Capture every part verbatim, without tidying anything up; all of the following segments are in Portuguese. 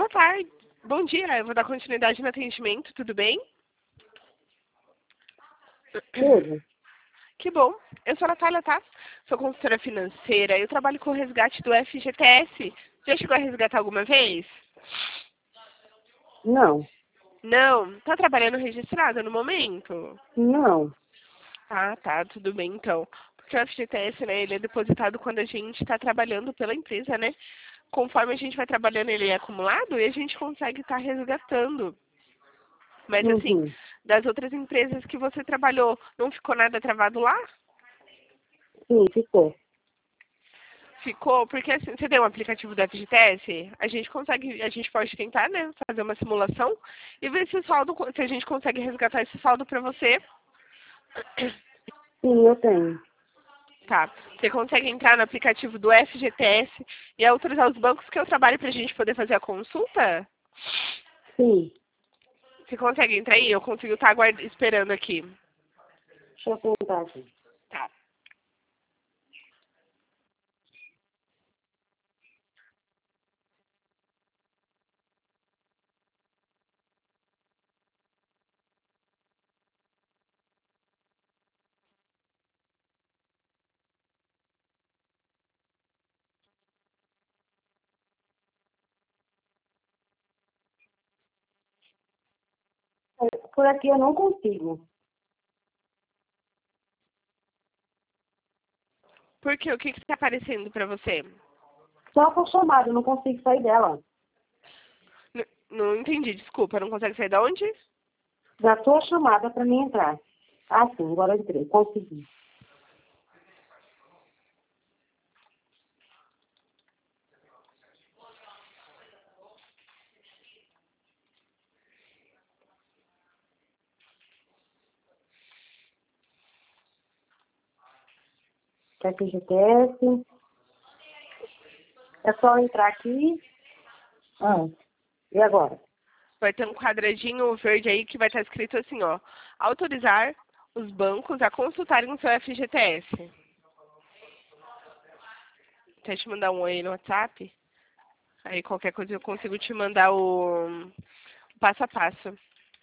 tarde. Bom dia, eu vou dar continuidade no atendimento, tudo bem? Tudo. Que bom. Eu sou a Natália, tá? Sou consultora financeira. Eu trabalho com o resgate do F G T S. Já chegou a resgatar alguma vez? Não. Não? Tá trabalhando registrada no momento? Não. Ah, tá. Tudo bem, então. Porque o F G T S, né, ele é depositado quando a gente está trabalhando pela empresa, né? Conforme a gente vai trabalhando, ele é acumulado e a gente consegue estar resgatando. Mas, assim, Uhum. das outras empresas que você trabalhou, não ficou nada travado lá? Sim, ficou. Ficou, porque assim, você tem um aplicativo do F G T S, a gente consegue, a gente pode tentar, né, fazer uma simulação e ver se o saldo, se a gente consegue resgatar esse saldo para você. Sim, eu tenho. Tá. Você consegue entrar no aplicativo do F G T S e autorizar os bancos que eu trabalho para a gente poder fazer a consulta? Sim. Você consegue entrar aí? Eu consigo estar aguard... esperando aqui. Deixa eu tentar aqui. Tá. Por aqui eu não consigo. Por quê? O que está aparecendo para você? Só com chamada, eu não consigo sair dela. N- não entendi, desculpa. Não consegue sair da onde? Da sua chamada para mim entrar. Ah, sim, agora eu entrei. Consegui. F G T S. É só entrar aqui. Ah, e agora? Vai ter um quadradinho verde aí que vai estar escrito assim, ó. Autorizar os bancos a consultarem o seu F G T S. Quer te mandar um oi no WhatsApp? Aí qualquer coisa eu consigo te mandar o, o passo a passo.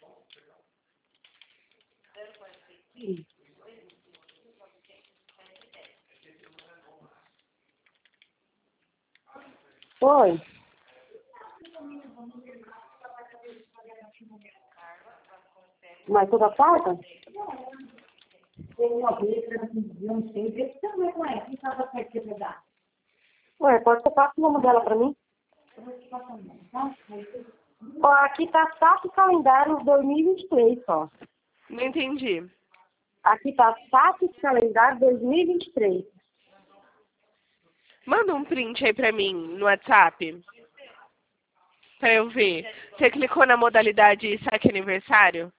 Sim. Oi. Mas toda quarta? Ué, pode ser fácil o nome dela para mim? Ó, aqui tá S A P Calendário dois mil e vinte e três, ó. Não entendi. Aqui tá S A P Calendário dois mil e vinte e três. Manda um print aí pra mim no WhatsApp. Pra eu ver. Você clicou na modalidade saque aniversário?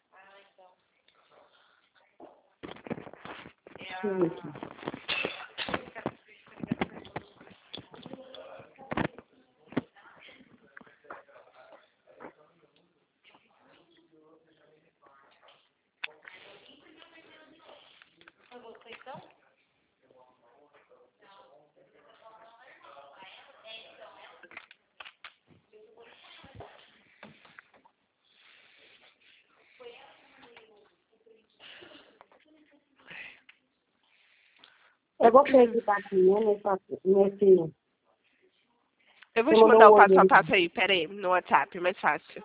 Deixa eu ver aqui. Eu vou ter que estar aqui, né, nesse... nesse Eu vou você te mandou mandar um o oi passo a aí. passo aí, pera aí, no WhatsApp, mais fácil.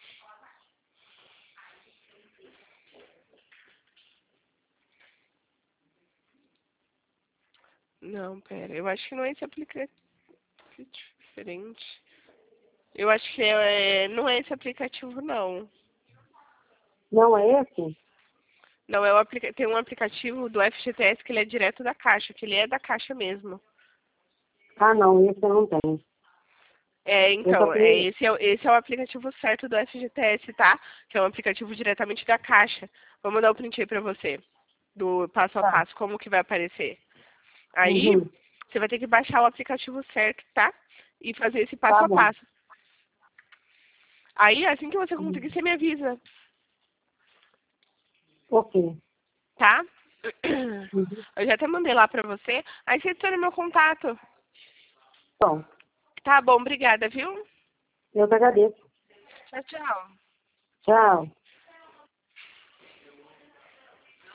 Não, pera, eu acho que não é esse aplicativo diferente. Eu acho que é, não é esse aplicativo, não. Não é esse? Não, é o aplica tem um aplicativo do F G T S que ele é direto da Caixa, que ele é da Caixa mesmo. Ah, não, esse eu não tenho. É, Eu só então, é, tenho... esse, é, o- esse é o aplicativo certo do F G T S, tá? Que é um aplicativo diretamente da Caixa. Vou mandar o print aí pra você, do passo a Tá. passo, como que vai aparecer. Aí, Uhum. você vai ter que baixar o aplicativo certo, tá? E fazer esse passo Tá a bom. passo. Aí, assim que você Uhum. conseguir, você me avisa, Ok. tá? Uhum. Eu já até mandei lá pra você. Aí você adiciona meu contato. Bom, Tá bom, obrigada, viu? Eu que agradeço. Tchau, tchau. Tchau.